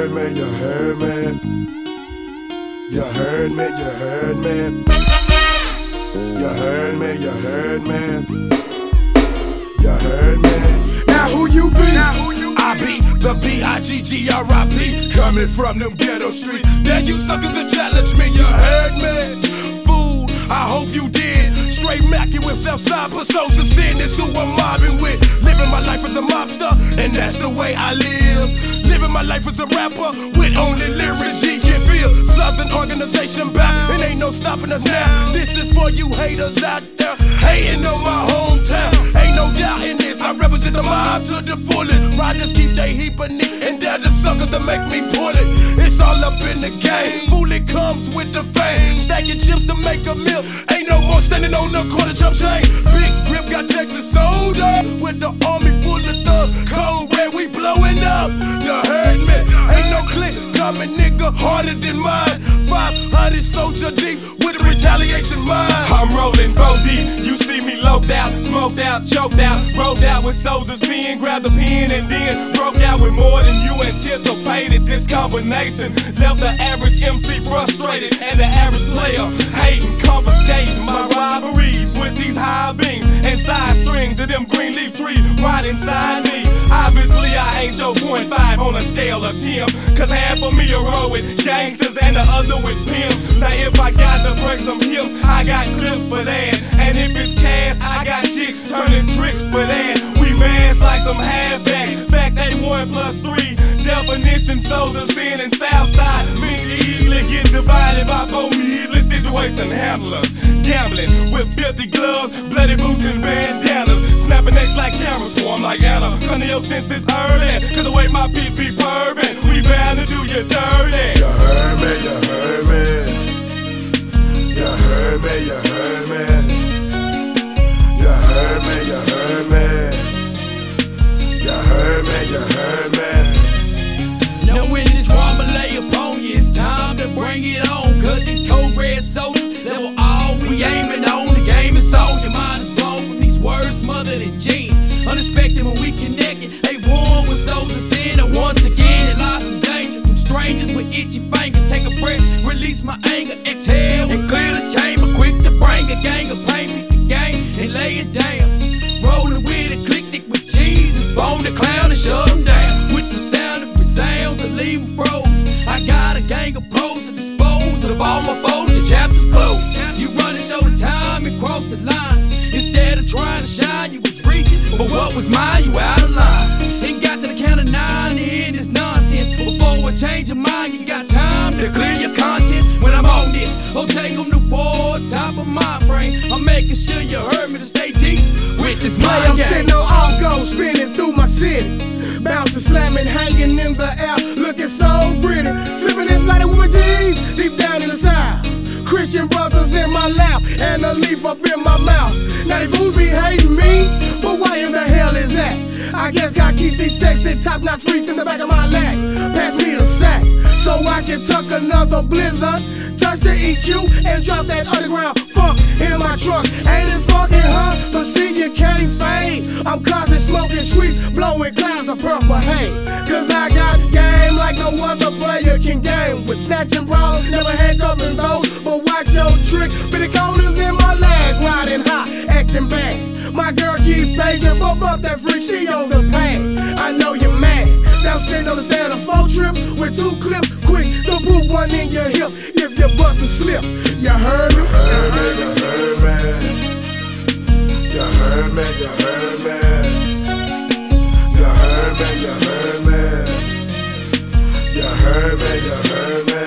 heard me, you heard me. You heard me, you heard me. You heard me, you heard me. You heard me. Now who you be? I be the B-I-G-G-R-I-P. Coming from them ghetto streets. Then you suckers to challenge me, you heard me. Fool, I hope you did. Straight macking with Southside pursuits of sin. That's who I'm mobbing with. Living my life as a mobster, and that's the way I live. Living my life as a rapper with only lyrics G can feel. Southern organization back, and ain't no stopping us now. This is for you haters out there hating on my hometown. Ain't no doubt in this, I represent the mob to the fullest. Riders keep they heap beneath, and they're the suckers that make me pull it. It's all up in the game, fool it comes with the fame. Stacking chips to make a meal, ain't no more standing on the corner jump chain. Big grip got Texas soda, with the army full of thugs. Cold red, we blowing up, you heard me. Ain't no click coming, nigga, harder than mine. 500 soldier deep with a retaliation mind. I'm rolling 4 deep, you see me loped out, smoked out, choked out, rolled out with soldiers in, grabbed a pen and then broke out with more than you anticipated. This combination left the average MC frustrated and the average player hating, confiscating my rivalries with these high beams and side strings of them green leaf trees right inside me. Obviously I ain't your 0.5 on a scale of 10, cause half of me are roll with gangsters and the other with pimps. Now if I got to break some hips, I got clips for that. And if it's cash, I got chicks turning tricks for that. We vans like some halfbacks, fact they 1 plus 3. Definition soldiers in and Southside mean to easily get divided by 4 needless situation handlers. Gambling with filthy gloves, bloody boots and bandanas. Snapping necks like cameras, swarm like Anna. Cutting your senses early, cause the way my beats be purring, we bound to do you dirty. You heard me, you heard me. You heard me, you heard me. You heard me, you heard me. You heard me, you heard me. Now when this drama lay upon you, it's time to bring it on. Cause these cold red soldiers, level all we aiming on. The game is on, your mind is blown from these words smothered in gin. Unexpected when we connected, they warm with soldiers in. And once again, it lies in danger from strangers with itchy fingers. Take a breath, release my anger, exhale and clear the chamber. Quick to bring a gang of pain, pick the game and lay it down. Rolling with it, click it with Jesus, bone the clown and shut them down. With the sound of resounds that leave them froze. I got a gang of pros to dispose of all my foes. Your chapter's closed. You run and show the time and cross the line. Instead of trying to shine, you was reaching for what was mine. You out of line. Ain't got to the count of 9 to end this nonsense. Before I change your mind, you got time to clear your conscience. When I'm on this, I'll take them to war, top of my brain. I'm making sure you heard me to stay deep with this mind I'm game. sitting on all-go, spinning through my city. Bouncing, slamming, hanging in the air, looking so pretty. Slipping and sliding with my jeans, deep down in the south. Christian brothers in my lap, and a leaf up in my mouth. Now these fools be hating me, but why in the hell is that? I guess gotta keep these sexy top-notch freaks in the back of my leg. Pass me the sack, so I can tuck another blizzard. Touch the EQ and drop that underground funk in my trunk. Ain't it fucking huh? But see you can't fade. I'm constantly smoking sweets, blowing clouds of purple haze. Cause I got game like no other player can game. With snatching brawls, never handcuffing those. But watch your trick, bitty corners in my legs, riding hot, acting bad. My girl keep paging, bump up that freak, she on the pad. I know you're mad. Now sitting on the stand of 4 trips with 2 clips, quick to put one in your hip. If you bust a slip, you heard me. You heard me, you heard me. You heard me, you heard me. You heard me, you heard me. You heard me, you heard me.